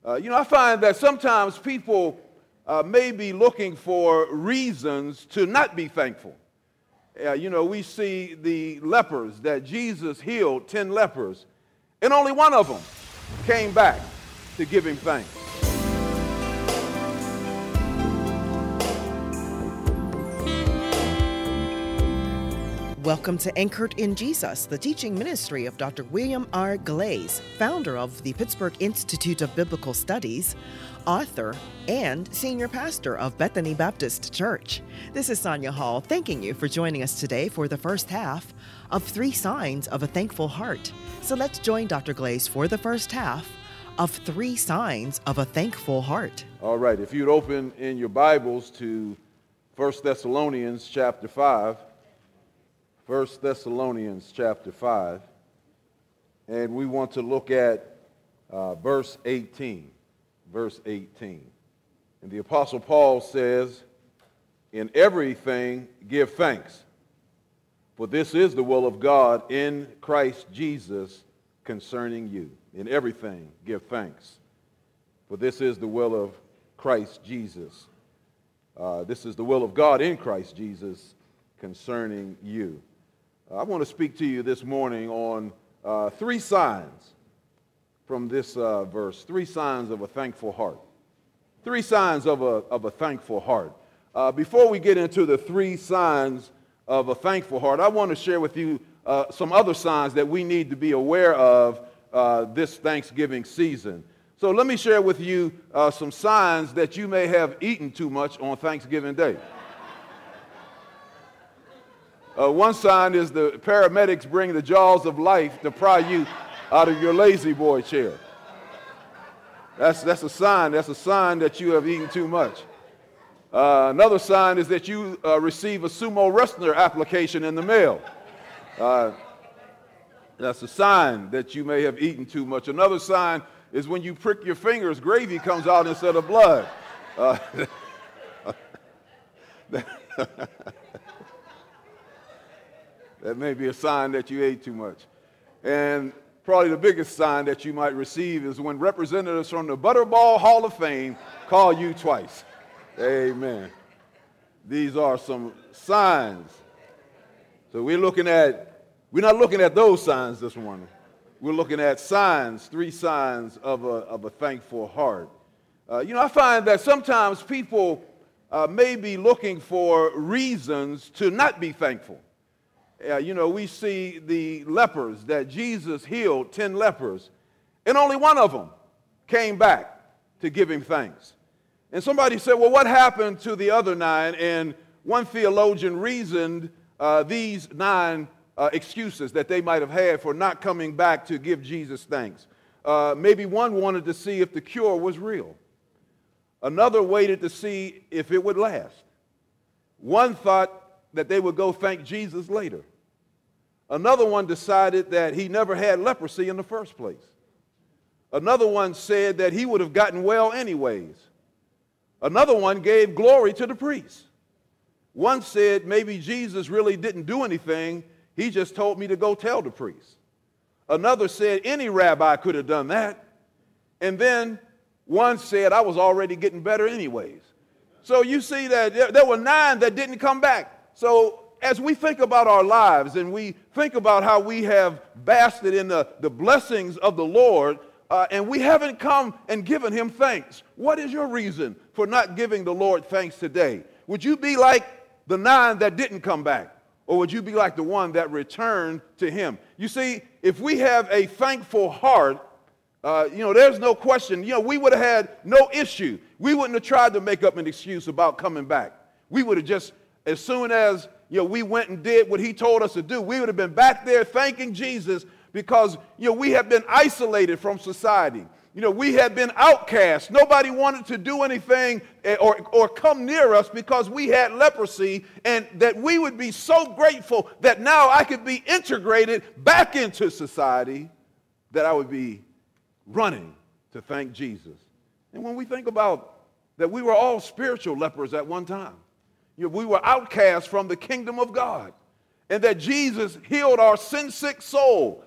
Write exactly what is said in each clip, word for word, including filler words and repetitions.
Uh, you know, I find that sometimes people uh, may be looking for reasons to not be thankful. Uh, you know, we see the lepers that Jesus healed, ten lepers, and only one of them came back to give him thanks. Welcome to Anchored in Jesus, the teaching ministry of Doctor William R. Glaze, founder of the Pittsburgh Institute of Biblical Studies, author, and senior pastor of Bethany Baptist Church. This is Sonia Hall, thanking you for joining us today for the first half of Three Signs of a Thankful Heart. So let's join Doctor Glaze for the first half of Three Signs of a Thankful Heart. All right, if you'd open in your Bibles to First Thessalonians chapter five, First Thessalonians chapter five, and we want to look at uh, verse eighteen. Verse eighteen. And the Apostle Paul says, "In everything give thanks, for this is the will of God in Christ Jesus concerning you." In everything give thanks, for this is the will of Christ Jesus. Uh, this is the will of God in Christ Jesus concerning you. I want to speak to you this morning on uh, three signs from this uh, verse, three signs of a thankful heart. Three signs of a, of a thankful heart. Uh, before we get into the three signs of a thankful heart, I want to share with you uh, some other signs that we need to be aware of uh, this Thanksgiving season. So let me share with you uh, some signs that you may have eaten too much on Thanksgiving Day. Uh, one sign is the paramedics bring the jaws of life to pry you out of your lazy boy chair. That's, that's a sign. That's a sign that you have eaten too much. Uh, another sign is that you uh, receive a sumo wrestler application in the mail. Uh, that's a sign that you may have eaten too much. Another sign is when you prick your fingers, gravy comes out instead of blood. Uh, That may be a sign that you ate too much. And probably the biggest sign that you might receive is when representatives from the Butterball Hall of Fame call you twice. Amen. These are some signs. So we're looking at, we're not looking at those signs this morning. We're looking at signs, three signs of a, of a thankful heart. Uh, you know, I find that sometimes people uh, may be looking for reasons to not be thankful. Uh, you know, we see the lepers that Jesus healed, ten lepers, and only one of them came back to give him thanks. And somebody said, well, what happened to the other nine? And one theologian reasoned uh, these nine uh, excuses that they might have had for not coming back to give Jesus thanks. Uh, maybe one wanted to see if the cure was real. Another waited to see if it would last. One thought that they would go thank Jesus later. Another one decided that he never had leprosy in the first place. Another one said that he would have gotten well anyways. Another one gave glory to the priest. One said maybe Jesus really didn't do anything, he just told me to go tell the priest. Another said any rabbi could have done that. And then one said I was already getting better anyways. So you see that there were nine that didn't come back. So as we think about our lives and we think about how we have basked in the, the blessings of the Lord, uh, and we haven't come and given him thanks, what is your reason for not giving the Lord thanks today? Would you be like the nine that didn't come back? Or would you be like the one that returned to him? You see, if we have a thankful heart, Uh, you know, there's no question, you know, we would have had no issue. We wouldn't have tried to make up an excuse about coming back. We would have just, as soon as, you know, we went and did what he told us to do, we would have been back there thanking Jesus because, you know, we have been isolated from society. You know, we had been outcast. Nobody wanted to do anything or, or come near us because we had leprosy, and that we would be so grateful that now I could be integrated back into society, that I would be running to thank Jesus. And when we think about that, we were all spiritual lepers at one time. You know, we were outcasts from the kingdom of God, and that Jesus healed our sin-sick soul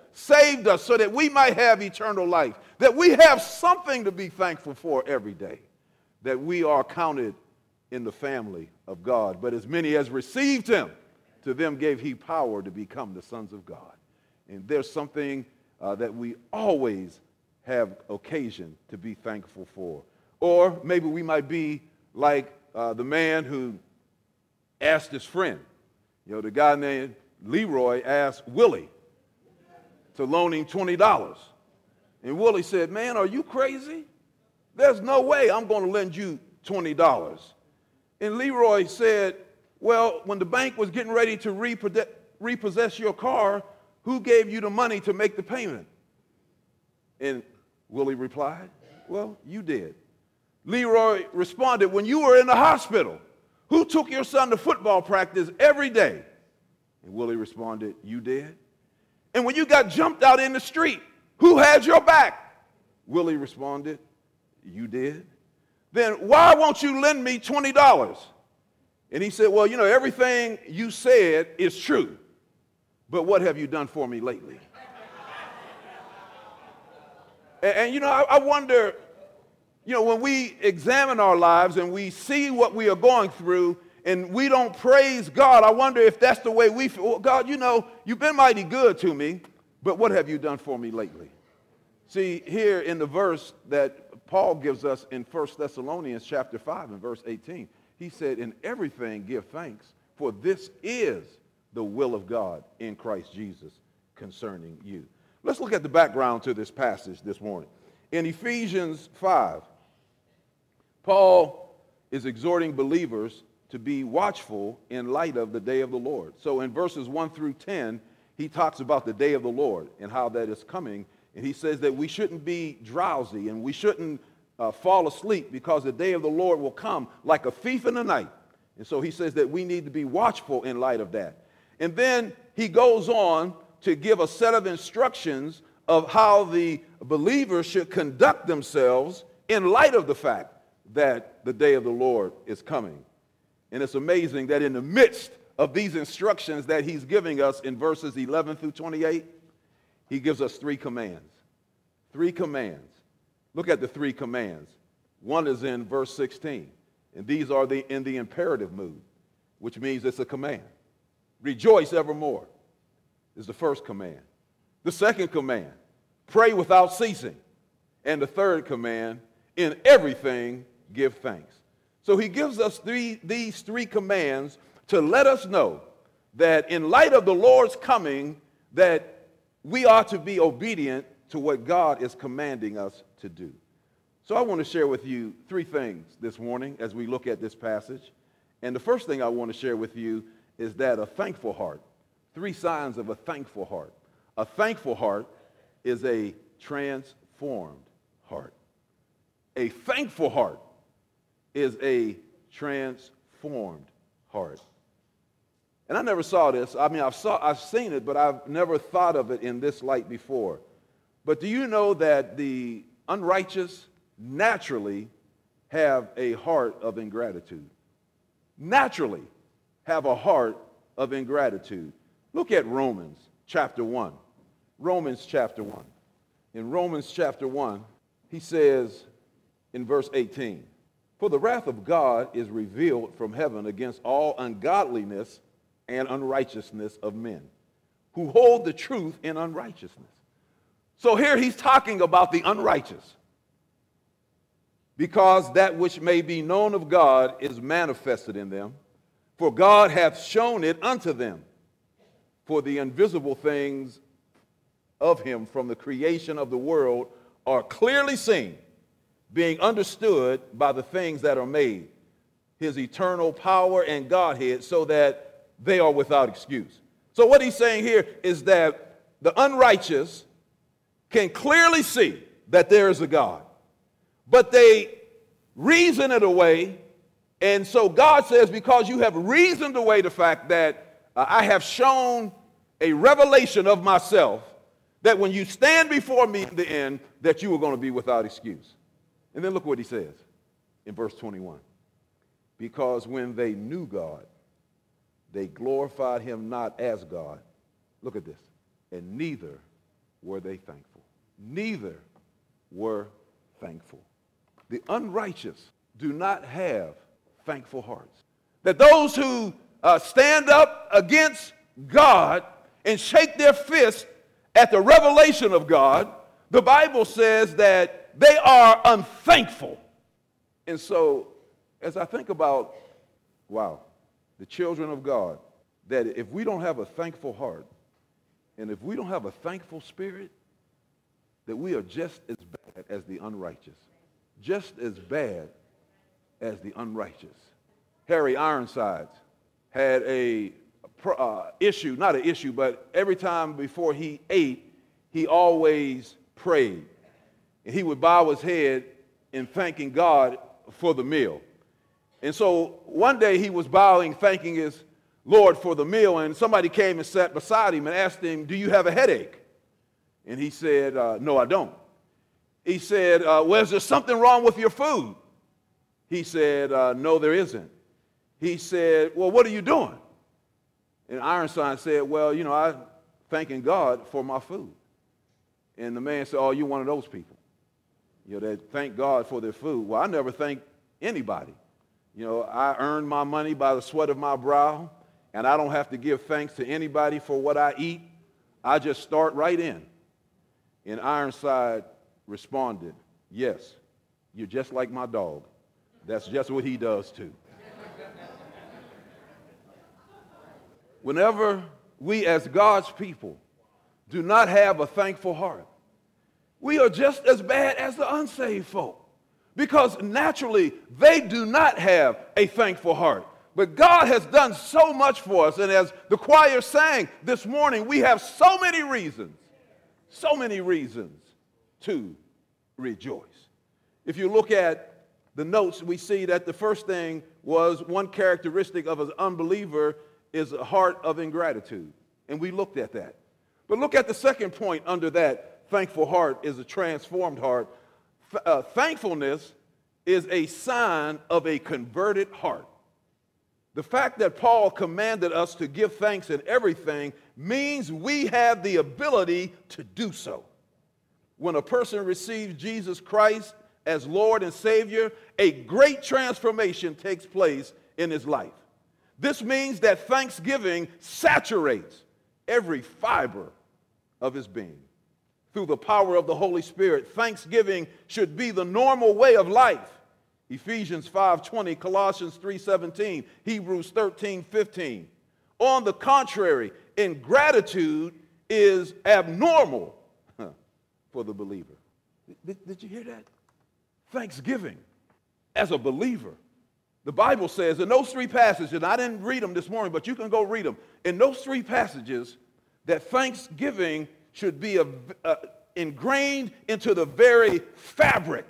saved us so that we might have eternal life, that we have something to be thankful for every day, that we are counted in the family of God. But as many as received him, to them gave he power to become the sons of God. And there's something uh, that we always have occasion to be thankful for. Or maybe we might be like uh, the man who asked his friend. You know, the guy named Leroy asked Willie to loan him twenty dollars. And Willie said, man, are you crazy? There's no way I'm going to lend you twenty dollars. And Leroy said, well, when the bank was getting ready to repossess your car, who gave you the money to make the payment? And Willie replied, well, you did. Leroy responded, when you were in the hospital, who took your son to football practice every day? And Willie responded, you did. And when you got jumped out in the street, who had your back? Willie responded, you did. Then why won't you lend me twenty dollars? And he said, well, you know, everything you said is true, but what have you done for me lately? and, and, you know, I, I wonder, you know, when we examine our lives and we see what we are going through and we don't praise God, I wonder if that's the way we feel. Well, God, you know, you've been mighty good to me, but what have you done for me lately? See, here in the verse that Paul gives us in First Thessalonians chapter five and verse eighteen, he said, in everything give thanks, for this is the will of God in Christ Jesus concerning you. Let's look at the background to this passage this morning. In Ephesians five, Paul is exhorting believers to be watchful in light of the day of the Lord. So in verses one through ten, he talks about the day of the Lord and how that is coming. And he says that we shouldn't be drowsy and we shouldn't uh, fall asleep, because the day of the Lord will come like a thief in the night. And so he says that we need to be watchful in light of that. And then he goes on to give a set of instructions of how the believers should conduct themselves in light of the fact that the day of the Lord is coming. And it's amazing that in the midst of these instructions that he's giving us in verses eleven through twenty-eight, he gives us three commands. Three commands. Look at the three commands. One is in verse sixteen, and these are the in the imperative mood, which means it's a command. Rejoice evermore is the first command. The second command, pray without ceasing. And the third command, in everything give thanks. So he gives us three, these three commands to let us know that in light of the Lord's coming, that we ought to be obedient to what God is commanding us to do. So I want to share with you three things this morning as we look at this passage. And the first thing I want to share with you is that a thankful heart, three signs of a thankful heart. A thankful heart is a transformed heart. A thankful heart is a transformed heart. And I never saw this. I mean, I've, saw, I've seen it, but I've never thought of it in this light before. But do you know that the unrighteous naturally have a heart of ingratitude? Naturally have a heart of ingratitude. Look at Romans chapter one. Romans chapter one. In Romans chapter one, he says in verse eighteen, for the wrath of God is revealed from heaven against all ungodliness and unrighteousness of men, who hold the truth in unrighteousness. So here he's talking about the unrighteous, because that which may be known of God is manifested in them, for God hath shown it unto them. For the invisible things of him from the creation of the world are clearly seen, being understood by the things that are made, his eternal power and Godhead, so that they are without excuse. So what he's saying here is that the unrighteous can clearly see that there is a God, but they reason it away. And so God says, because you have reasoned away the fact that uh, I have shown a revelation of myself, that when you stand before me in the end, that you are going to be without excuse. And then look what he says in verse twenty-one. Because when they knew God, they glorified him not as God. Look at this. And neither were they thankful. Neither were thankful. The unrighteous do not have thankful hearts. That those who uh, stand up against God and shake their fist at the revelation of God, the Bible says that they are unthankful. And so, as I think about, wow, the children of God, that if we don't have a thankful heart, and if we don't have a thankful spirit, that we are just as bad as the unrighteous. Just as bad as the unrighteous. Harry Ironsides had a uh, issue, not an issue, but every time before he ate, he always prayed. And he would bow his head in thanking God for the meal. And so one day he was bowing, thanking his Lord for the meal, and somebody came and sat beside him and asked him, do you have a headache? And he said, uh, no, I don't. He said, uh, well, is there something wrong with your food? He said, uh, no, there isn't. He said, well, what are you doing? And Ironside said, well, you know, I'm thanking God for my food. And the man said, oh, you're one of those people, you know, that thank God for their food. Well, I never thank anybody. You know, I earn my money by the sweat of my brow, and I don't have to give thanks to anybody for what I eat. I just start right in. And Ironside responded, yes, you're just like my dog. That's just what he does too. Whenever we as God's people do not have a thankful heart, we are just as bad as the unsaved folk, because naturally they do not have a thankful heart. But God has done so much for us, and as the choir sang this morning, we have so many reasons, so many reasons to rejoice. If you look at the notes, we see that the first thing was one characteristic of an unbeliever is a heart of ingratitude, and we looked at that. But look at the second point under that thankful heart is a transformed heart. Th- uh, thankfulness is a sign of a converted heart. The fact that Paul commanded us to give thanks in everything means we have the ability to do so. When a person receives Jesus Christ as Lord and Savior, a great transformation takes place in his life. This means that thanksgiving saturates every fiber of his being. Through the power of the Holy Spirit, thanksgiving should be the normal way of life. Ephesians five twenty, Colossians three seventeen, Hebrews thirteen fifteen. On the contrary, ingratitude is abnormal for the believer. Did, did you hear that? Thanksgiving as a believer. The Bible says in those three passages, and I didn't read them this morning, but you can go read them. In those three passages, that thanksgiving should be a, uh, ingrained into the very fabric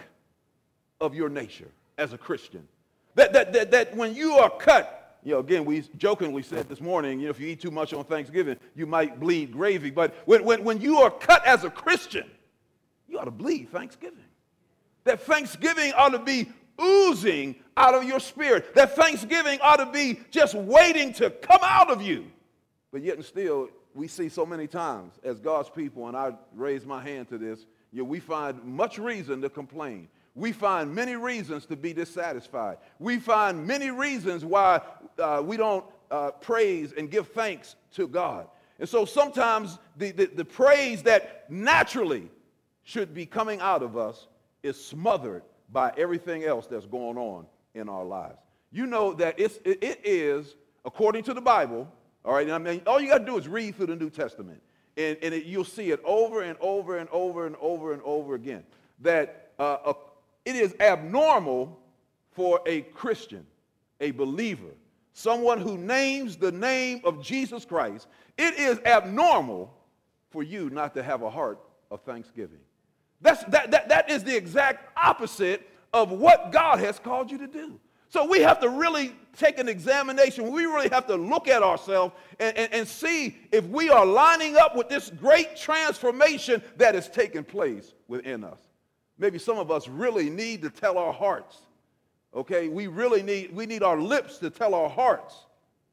of your nature as a Christian. That, that, that, that when you are cut, you know, again, we jokingly said this morning, you know, if you eat too much on Thanksgiving, you might bleed gravy. But when, when, when you are cut as a Christian, you ought to bleed Thanksgiving. That Thanksgiving ought to be oozing out of your spirit. That Thanksgiving ought to be just waiting to come out of you. But yet and still, we see so many times as God's people, and I raise my hand to this, you know, we find much reason to complain. We find many reasons to be dissatisfied. We find many reasons why uh, we don't uh, praise and give thanks to God. And so sometimes the, the, the praise that naturally should be coming out of us is smothered by everything else that's going on in our lives. You know that it's, it, it is, according to the Bible, all right, I mean, all you got to do is read through the New Testament, and, and it, you'll see it over and over and over and over and over again, that uh, a, it is abnormal for a Christian, a believer, someone who names the name of Jesus Christ, it is abnormal for you not to have a heart of thanksgiving. That's, that, that, that is the exact opposite of what God has called you to do. So we have to really take an examination. We really have to look at ourselves and, and, and see if we are lining up with this great transformation that is taking place within us. Maybe some of us really need to tell our hearts, okay? We really need, we need our lips to tell our hearts.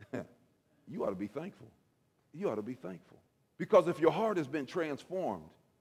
You ought to be thankful. You ought to be thankful. Because if your heart has been transformed,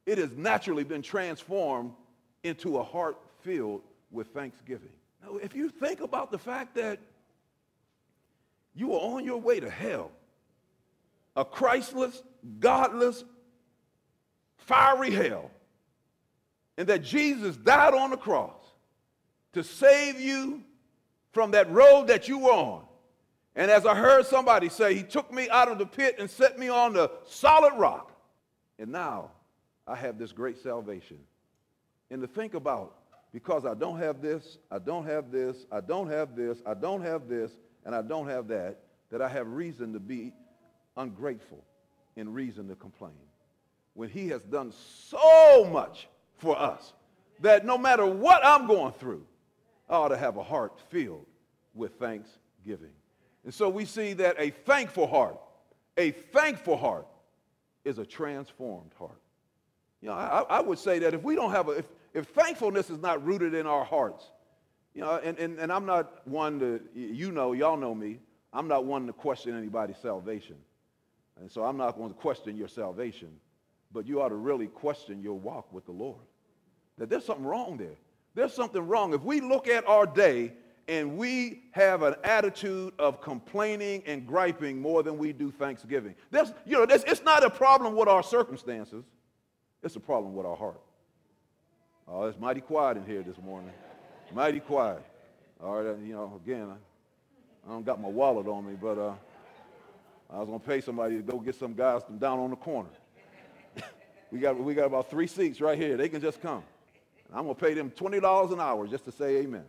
it has naturally been transformed into a heart filled with thanksgiving. Now, if you think about the fact that you are on your way to hell, a Christless, godless, fiery hell, and that Jesus died on the cross to save you from that road that you were on. And as I heard somebody say, he took me out of the pit and set me on the solid rock. And now I have this great salvation. And to think about, because I don't have this, I don't have this, I don't have this, I don't have this, and I don't have that, that I have reason to be ungrateful and reason to complain. When he has done so much for us that no matter what I'm going through, I ought to have a heart filled with thanksgiving. And so we see that a thankful heart, a thankful heart is a transformed heart. You know, I, I would say that if we don't have a, if, if thankfulness is not rooted in our hearts, you know, and, and, and I'm not one to, you know, y'all know me, I'm not one to question anybody's salvation. And so I'm not going to question your salvation, but you ought to really question your walk with the Lord. That there's something wrong there. There's something wrong. If we look at our day and we have an attitude of complaining and griping more than we do thanksgiving, there's, you know, there's, it's not a problem with our circumstances. It's a problem with our heart. Oh, it's mighty quiet in here this morning. Mighty quiet. All right, you know, again, I, I don't got my wallet on me, but uh, I was going to pay somebody to go get some guys from down on the corner. we got we got about three seats right here. They can just come. I'm going to pay them twenty dollars an hour just to say amen.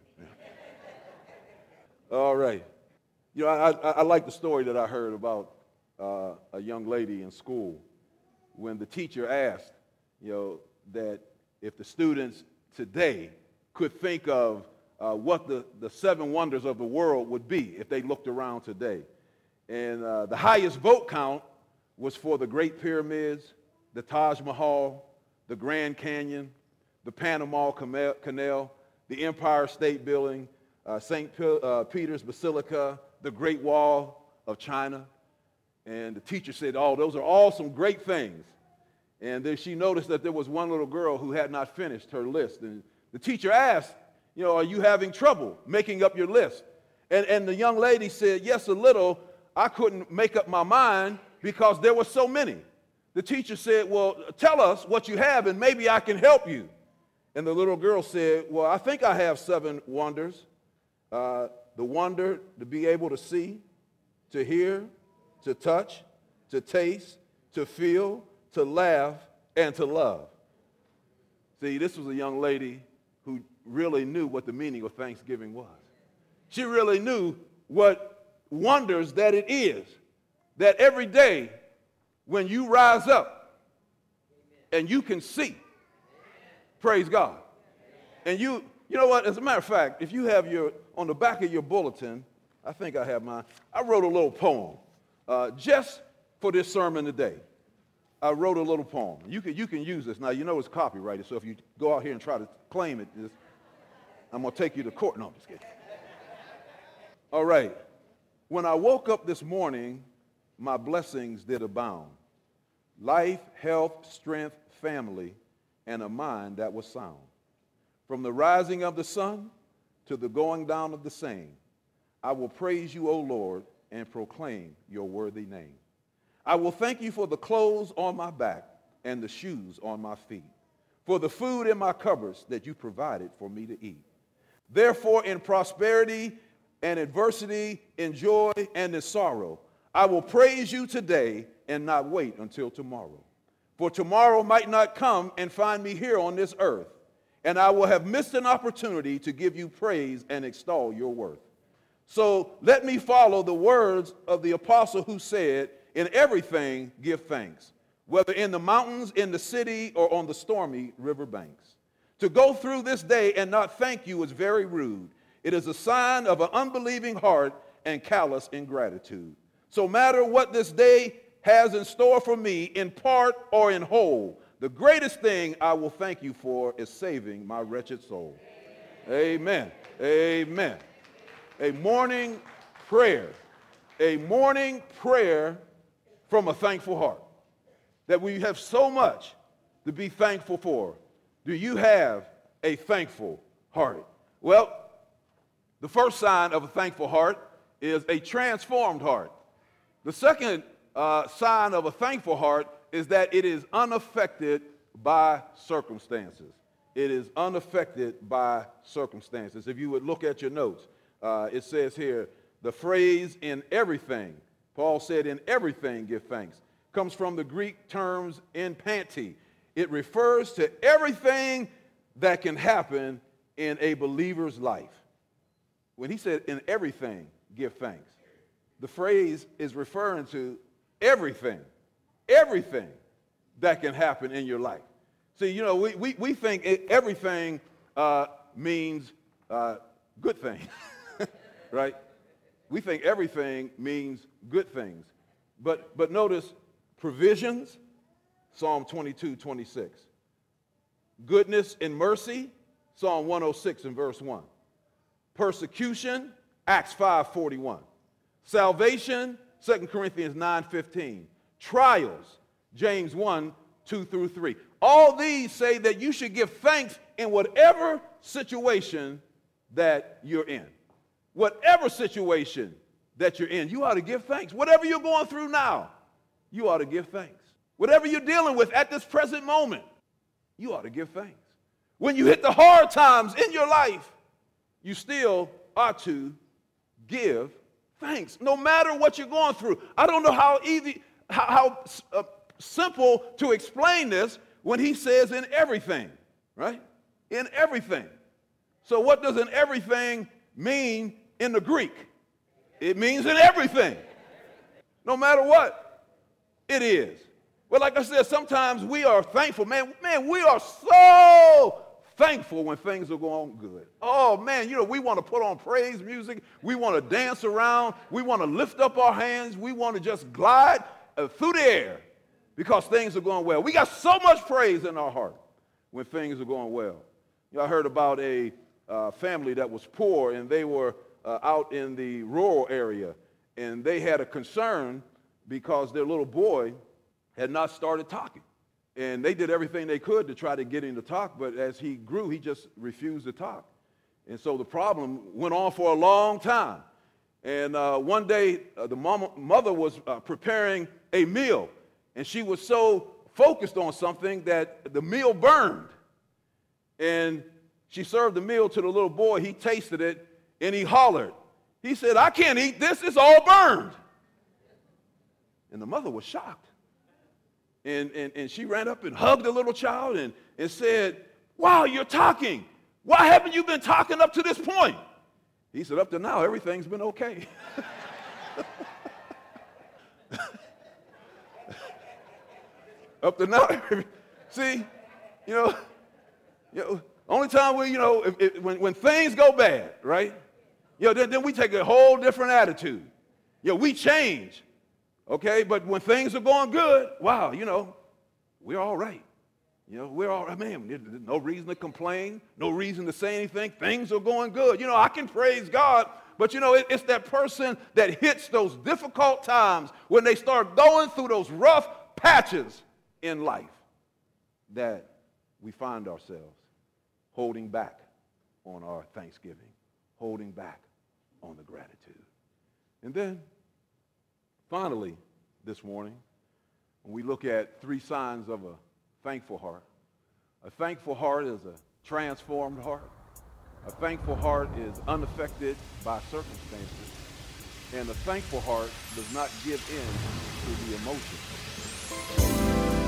All right. You know, I, I, I like the story that I heard about uh, a young lady in school when the teacher asked, you know, that if the students today could think of uh, what the, the seven wonders of the world would be if they looked around today. And uh, the highest vote count was for the Great Pyramids, the Taj Mahal, the Grand Canyon, the Panama Canal, the Empire State Building, uh, Saint P- uh, Peter's Basilica, the Great Wall of China. And the teacher said, oh, those are all some great things. And then she noticed that there was one little girl who had not finished her list. And the teacher asked, you know, are you having trouble making up your list? And, and the young lady said, yes, a little. I couldn't make up my mind because there were so many. The teacher said, well, tell us what you have and maybe I can help you. And the little girl said, well, I think I have seven wonders. Uh, the wonder to be able to see, to hear, to touch, to taste, to feel, to laugh, and to love. See, this was a young lady who really knew what the meaning of Thanksgiving was. She really knew what wonders that it is, that every day when you rise up and you can see, praise God. And you, you know what, as a matter of fact, if you have your, on the back of your bulletin, I think I have mine, I wrote a little poem uh, just for this sermon today. I wrote a little poem. You can, you can use this. Now, you know it's copyrighted, so if you go out here and try to claim it, just, I'm going to take you to court. No, I'm just kidding. All right. When I woke up this morning, my blessings did abound. Life, health, strength, family, and a mind that was sound. From the rising of the sun to the going down of the same, I will praise you, O Lord, and proclaim your worthy name. I will thank you for the clothes on my back and the shoes on my feet, for the food in my cupboards that you provided for me to eat. Therefore, in prosperity and adversity, in joy and in sorrow, I will praise you today and not wait until tomorrow. For tomorrow might not come and find me here on this earth, and I will have missed an opportunity to give you praise and extol your worth. So let me follow the words of the apostle who said, in everything give thanks, whether in the mountains, in the city, or on the stormy river banks. To go through this day and not thank you is very rude. It is a sign of an unbelieving heart and callous ingratitude. So matter what this day has in store for me, in part or in whole, the greatest thing I will thank you for is saving my wretched soul. Amen. Amen. A morning prayer. A morning prayer from a thankful heart. That we have so much to be thankful for? Do you have a thankful heart? Well, the first sign of a thankful heart is a transformed heart. The second uh, sign of a thankful heart is that it is unaffected by circumstances. It is unaffected by circumstances. If you would look at your notes, uh, it says here, the phrase in everything, Paul said in everything give thanks, comes from the Greek terms in panti. It refers to everything that can happen in a believer's life. When he said in everything give thanks, the phrase is referring to everything, everything that can happen in your life. See, you know, we, we, we think it, everything uh, means uh, good things, right? We think everything means good things. But, but notice provisions, Psalm twenty-two, twenty-six. Goodness and mercy, Psalm one oh six and verse one. Persecution, Acts five forty-one. Salvation, Second Corinthians nine fifteen. Trials, James one, two through three. All these say that you should give thanks in whatever situation that you're in. Whatever situation that you're in, you ought to give thanks. Whatever you're going through now, you ought to give thanks. Whatever you're dealing with at this present moment, you ought to give thanks. When you hit the hard times in your life, you still ought to give thanks, no matter what you're going through. I don't know how easy, how, how uh, simple to explain this when he says in everything, right? In everything. So what does in everything mean in the Greek? It means in everything, no matter what it is. Well, like I said, sometimes we are thankful. Man, man, we are so thankful when things are going good. Oh, man, you know, we want to put on praise music. We want to dance around. We want to lift up our hands. We want to just glide uh, through the air because things are going well. We got so much praise in our heart when things are going well. You know, I heard about a uh, family that was poor, and they were uh, out in the rural area, and they had a concern because their little boy had not started talking. And they did everything they could to try to get him to talk, but as he grew, he just refused to talk. And so the problem went on for a long time. And uh, one day, uh, the mama, mother was uh, preparing a meal, and she was so focused on something that the meal burned. And she served the meal to the little boy. He tasted it, and he hollered. He said, "I can't eat this. It's all burned." And the mother was shocked. And, and, and she ran up and hugged the little child and, and said, "Wow, you're talking. Why haven't you been talking up to this point?" He said, "Up to now, everything's been okay." Up to now, see, you know, you know, only time we, you know, if, if, when, when things go bad, right, you know, then, then we take a whole different attitude. You know, we change. Okay, but when things are going good, wow, you know, we're all right. You know, we're all right, man. There's no reason to complain, no reason to say anything. Things are going good. You know, I can praise God, but you know, it, it's that person that hits those difficult times when they start going through those rough patches in life that we find ourselves holding back on our thanksgiving, holding back on the gratitude. And then, finally, this morning, when we look at three signs of a thankful heart, a thankful heart is a transformed heart. A thankful heart is unaffected by circumstances. And a thankful heart does not give in to the emotions.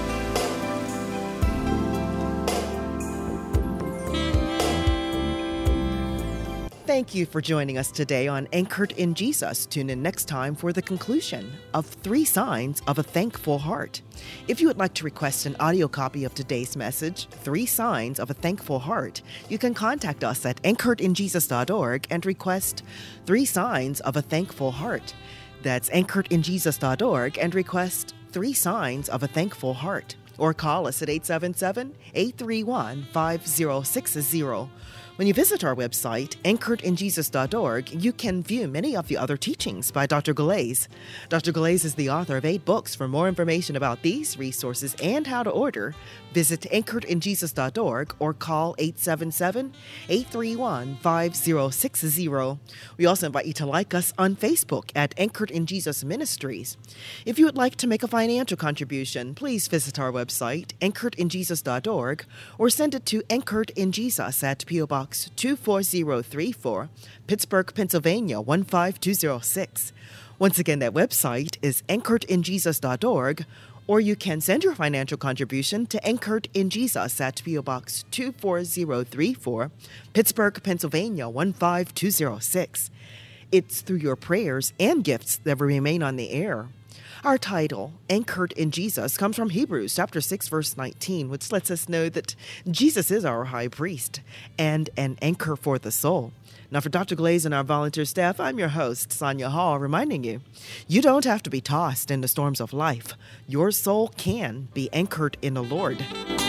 Thank you for joining us today on Anchored in Jesus. Tune in next time for the conclusion of Three Signs of a Thankful Heart. If you would like to request an audio copy of today's message, Three Signs of a Thankful Heart, you can contact us at anchored in jesus dot org and request Three Signs of a Thankful Heart. That's anchored in jesus dot org and request Three Signs of a Thankful Heart. Or call us at eight seven seven, eight three one, five zero six zero. When you visit our website, anchored in jesus dot org, you can view many of the other teachings by Doctor Galais. Doctor Galais is the author of eight books. For more information about these resources and how to order, visit anchored in jesus dot org or call eight seven seven, eight three one, five zero six zero. We also invite you to like us on Facebook at Anchored in Jesus Ministries. If you would like to make a financial contribution, please visit our website, anchored in jesus dot org, or send it to Anchored in Jesus at P O. Box two four zero three four, Pittsburgh, Pennsylvania one five two zero six. Once again, that website is anchored in jesus dot org, or you can send your financial contribution to Anchored in Jesus at P O. Box two four zero three four, Pittsburgh, Pennsylvania one five two zero six. It's through your prayers and gifts that we remain on the air. Our title, Anchored in Jesus, comes from Hebrews chapter six, verse nineteen, which lets us know that Jesus is our high priest and an anchor for the soul. Now, for Doctor Galais and our volunteer staff, I'm your host, Sonia Hall, reminding you, you don't have to be tossed in the storms of life. Your soul can be anchored in the Lord.